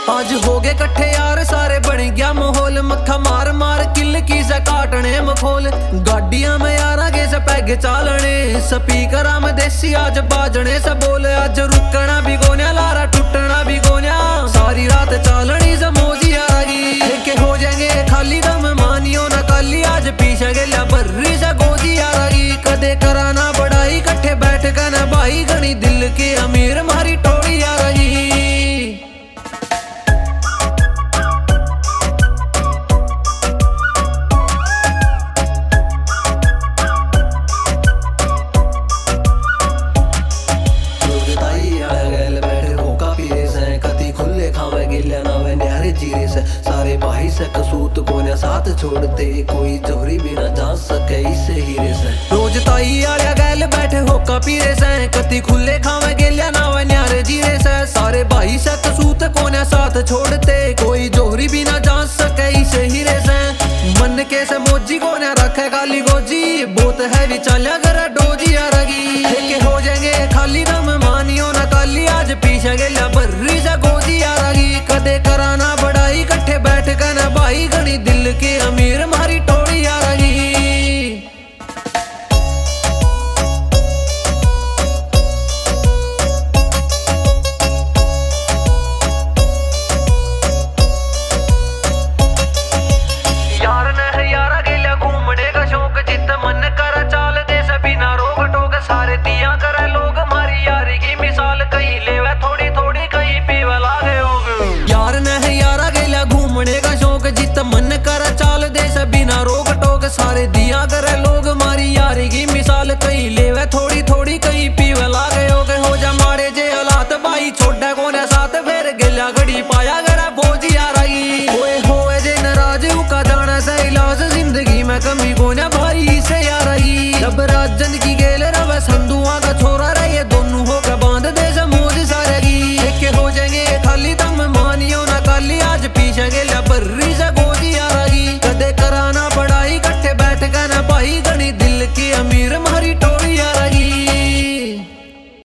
आज हो गए कट्ठे यार सारे, बन गया माहौल। मक्खा मार मार किल की से काटने मखोल। गाड़ियां में यार आगे से पैग चालने, स्पीकर में देसी आज बाजने से बोले। आज रुकना भी गोन्या लारा टूटना भी गोन्या, सारी रात चालनी से मौजी यारागी। के हो जाएंगे खाली दम मानियो ना काली, आज पीछे गेल्या बर्री से गोजी यारागी। कदे कराना बड़ाई कट्ठे बैठ कर ना भाई, गणी दिल के अमीर मारी टोली यारागी। सारे भाई से कसूत को न साथ छोड़ते, कोई जोरी भी ना जा सके इसे हीरे से। रोज ताई आलिया गैल बैठे होका पीरे से, कति खुले खावे गेलिया ना वे न्यारे जीरे से। सारे भाई से कसूत को न साथ छोड़ते, कोई जोरी भी ना जा सके इसे हीरे से। मन के से मोजी को न रखे गाली गोजी, बहुत है भी चाल्या कर डोजी यारगी। के हो जाएंगे खाली दम मानियो ना काली, आज पीछे गेलिया बर्री से गोजी यारगी। कदे कराना बड़ाई कट्ठे बैठ कर ना भाई, गणी दिल के अमीर मारी टोली यारगी। यार ने यारा गेल्या घूमने का शौक, जित मन कर चाल दे से बिना रोक टोक। सारे दिया करे लोग मारी यारी की मिसाल, कहीं लेवे थोड़ी थोड़ी कहीं पीवे लागे होग। यार ने यारा गेल्या घूमने का शौक, जित मन कर चाल दे से बिना रोक टोक। सारे दिया करे लोग मारी यारी की मिसाल, कहीं लेवे थोड़ी थोड़ी कहीं पीवे लागे होग। हो जा मारे जे हालात भाई छोड़े कोने साथ, फिर गेल्या घड़ी पाया करे बोझी यारागी। होए जे नाराज का जाना से इलाज, जिंदगी में कमी कोने भाई से यारागी। जब रात जिंदगी